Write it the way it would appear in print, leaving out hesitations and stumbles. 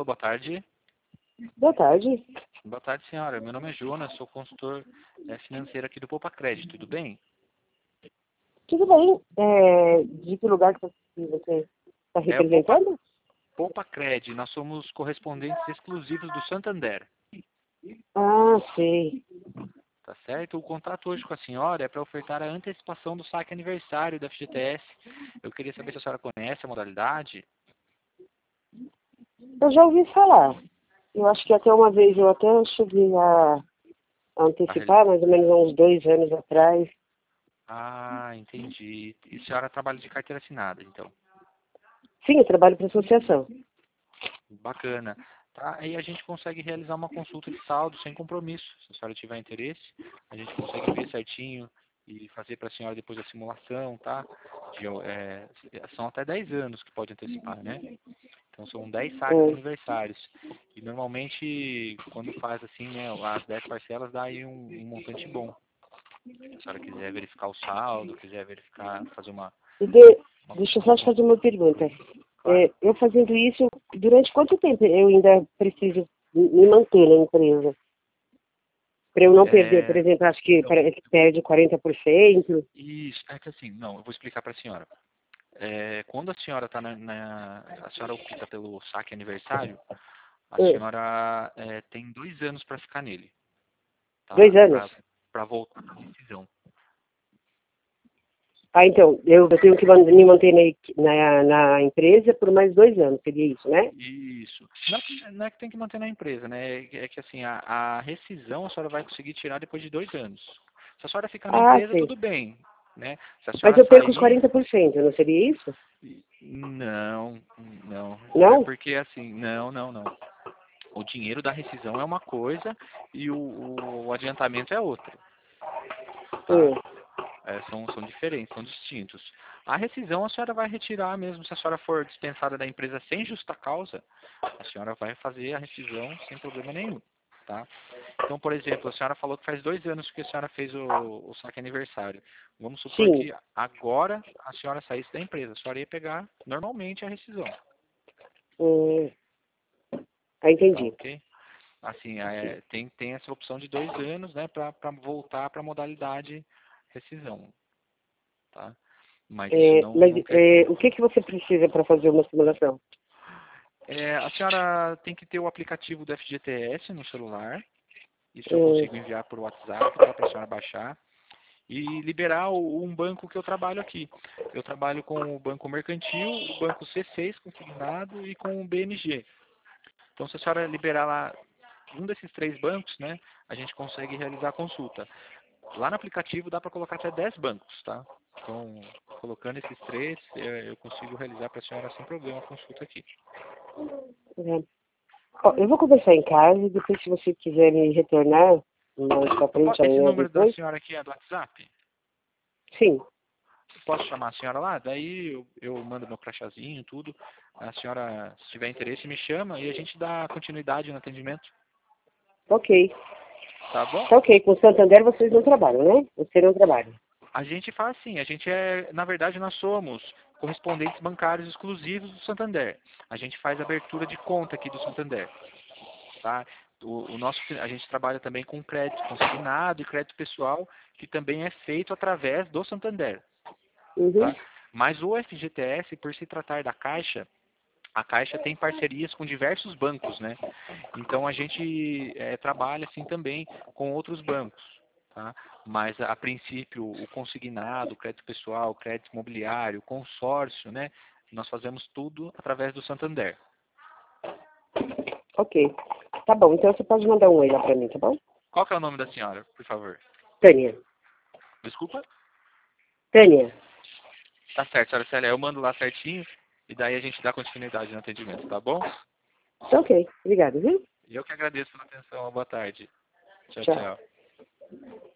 boa tarde. Boa tarde. Boa tarde, senhora. Meu nome é Jonas, sou consultor financeiro aqui do Poupa Crédito, tudo bem? Tudo bem? De que lugar que você está É o Poupa, representando? Poupa Crédito, nós somos correspondentes exclusivos do Santander, Ah, sei. tá certo? O contato hoje com a senhora é para ofertar a antecipação do saque aniversário da FGTS. Eu queria saber se a senhora conhece a modalidade. Eu já ouvi falar. Eu acho que até uma vez eu até cheguei a antecipar, mais ou menos há uns 2 anos atrás. Ah, entendi. E a senhora trabalha de carteira assinada, então. Sim, eu trabalho para associação. Bacana. Tá? Aí a gente consegue realizar uma consulta de saldo sem compromisso. Se a senhora tiver interesse, a gente consegue ver certinho e fazer para a senhora depois a simulação, tá? São até 10 anos que pode antecipar, né? Então são 10 saques Hum. aniversários. E normalmente, quando faz assim, né, as 10 parcelas, dá aí um montante bom. Se a senhora quiser verificar o saldo, quiser verificar, fazer E uma deixa eu só te fazer uma pergunta. claro. Eu fazendo isso, durante quanto tempo eu ainda preciso me manter na empresa? Para eu não perder, por É, exemplo, acho que então, parece que perde 40%. isso, é que assim, não, eu vou explicar para a senhora. Quando a senhora tá a senhora opta pelo saque aniversário, a Hum. senhora tem 2 anos para ficar nele, tá? 2 anos. Para voltar à decisão. Ah, então, eu tenho que me manter na empresa por mais 2 anos, seria isso, né? Isso. Não é que tem que manter na empresa, né? É que assim, a rescisão a senhora vai conseguir tirar depois de 2 anos. Se a senhora ficar na Ah, empresa, sei. tudo bem, né? Se a Mas senhora eu perco os sair, 40%, não seria isso? não, não. É Não? porque assim, não. O dinheiro da rescisão é uma coisa e o adiantamento é outra, tá? Hum. São diferentes, são distintos. A rescisão a senhora vai retirar mesmo, se a senhora for dispensada da empresa sem justa causa, a senhora vai fazer a rescisão sem problema nenhum, tá? Então, por exemplo, a senhora falou que faz 2 anos que a senhora fez o saque aniversário. Vamos supor Sim. que agora a senhora saísse da empresa, a senhora ia pegar normalmente a rescisão, Hum. Ah, tá entendi. ok? Assim, tem essa opção de 2 anos, né, para voltar para a modalidade rescisão, tá? Mas isso Mas não quer dizer. o que você precisa para fazer uma simulação? A senhora tem que ter o aplicativo do FGTS no celular. Isso eu Hum. consigo enviar por WhatsApp, tá, para a senhora baixar. E liberar um banco que eu trabalho aqui. Eu trabalho com o Banco Mercantil, o Banco C6 consignado e com o BMG. Então, se a senhora liberar lá um desses 3 bancos, né, a gente consegue realizar a consulta. Lá no aplicativo dá para colocar até 10 bancos, tá? Então, colocando esses 3, eu consigo realizar para a senhora sem problema a consulta aqui. É. Ó, eu vou conversar em casa e depois, se você quiser me retornar mais pra frente, Esse amanhã ou número da depois, senhora aqui é do WhatsApp? sim. Eu posso chamar a senhora lá? Daí eu mando meu crachazinho, tudo. A senhora, se tiver interesse, me chama e a gente dá continuidade no atendimento. Ok. Tá bom? Tá ok. Com o Santander vocês não trabalham, né? Você não trabalha. A gente faz assim, na verdade nós somos correspondentes bancários exclusivos do Santander. A gente faz abertura de conta aqui do Santander, tá? A gente trabalha também com crédito consignado e crédito pessoal, que também é feito através do Santander, Uhum. tá? Mas o FGTS, por se tratar da Caixa, a Caixa tem parcerias com diversos bancos, né? Então a gente trabalha assim também com outros bancos, tá? Mas a princípio o consignado, o crédito pessoal, o crédito imobiliário, o consórcio, né? Nós fazemos tudo através do Santander. Ok. Tá bom. Então você pode mandar um oi lá pra mim, tá bom? Qual que é o nome da senhora, por favor? Tânia. Desculpa? Tânia. Tá certo, senhora Célia. Eu mando lá certinho e daí a gente dá continuidade no atendimento, tá bom? Tá ok. Obrigada, viu? E eu que agradeço pela atenção. Boa tarde. Tchau, Tchau. tchau.